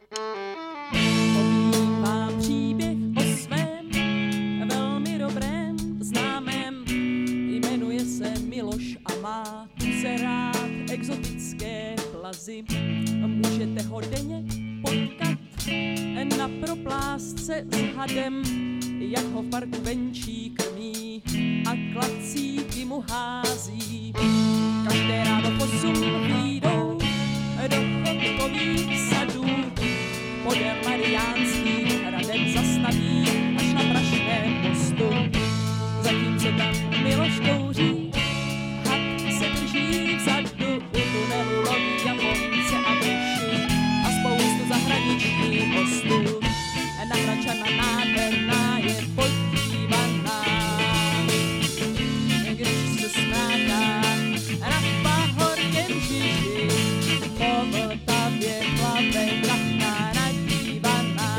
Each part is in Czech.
Povím vám příběh o svém velmi dobrém známém. Jmenuje se Miloš a má se rád exotické plazy. Můžete ho denně potkat na proplásce s hadem, jak ho v parku venčí krmí a klacíky mu hází. Každé ráno v 8 vyjdou do chodkových sadů, podél Mariánských hradeb zastaví až na Pražském mostu. Zatím se tam Miloš kouří, had se drží vzadu, u tunelu loví Japonce a myši a spoustu zahraničních hostů. Na Hradčana nádherná je podívaná, když se smáká na pahorkem Žiži, po Vltavě plave kachna nadívaná,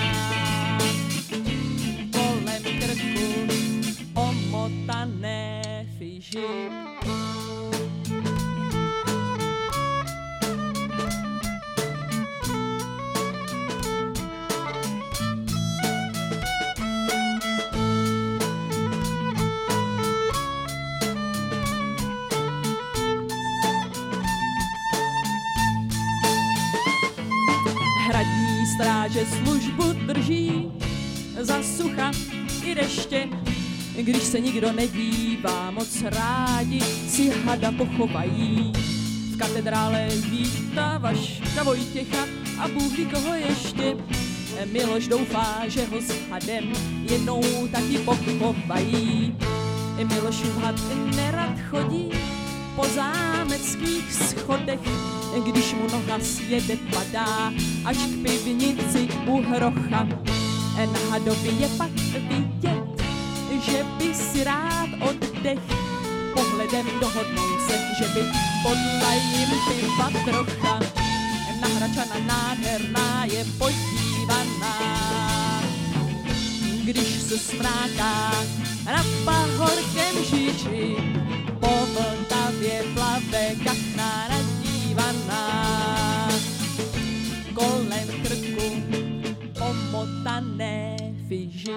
kolem krku omotané fyži. Hradní stráže službu drží za sucha i deště. Když se nikdo nedívá, moc rádi si hada pochovají. V katedrále vítá Vaška Vojtěcha a Bůh ví koho ještě. Miloš doufá, že ho s hadem jednou taky pochovají. Milošův had nerad chodí po zámeckých schodech, když mu noha sjede padá až k pivnici u hrocha. Na hadově je pak vidět, že by si rád oddech, pohledem dohodnou se, že by podla jim piva trocha. Na Hradčana nádherná je podívaná, když se smráká na pahorkem Žiži, po Vltavě plave kachna nadívaná, kolem krku omotané fyži.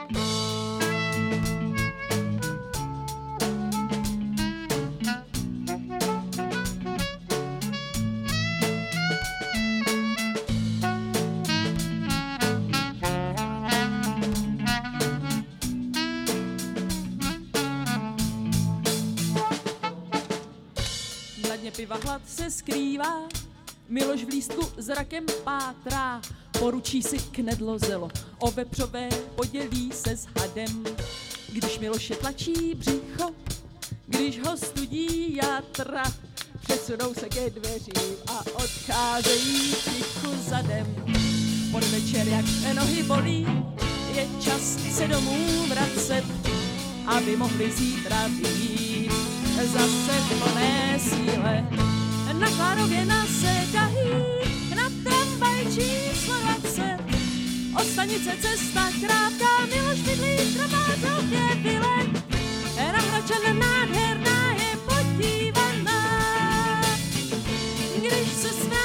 Na dně piva hlad se skrývá, Miloš v lístku zrakem pátrá, poručí si knedlo zelo, o vepřové podělí se s hadem. Když Miloše tlačí břicho, když ho studí játra, přesunou se ke dveřím a odcházejí tichu zadem. Podvečer, jak nohy bolí, je čas se domů vracet, aby mohli zítra vyjít zase v plné síle. Na Klarově nasedají, na tramvaj číslo 20. Od stanice cesta krátká, Miloš bydlí v Trabátově vile. Na Hradčana nádherná je podívaná, když se smá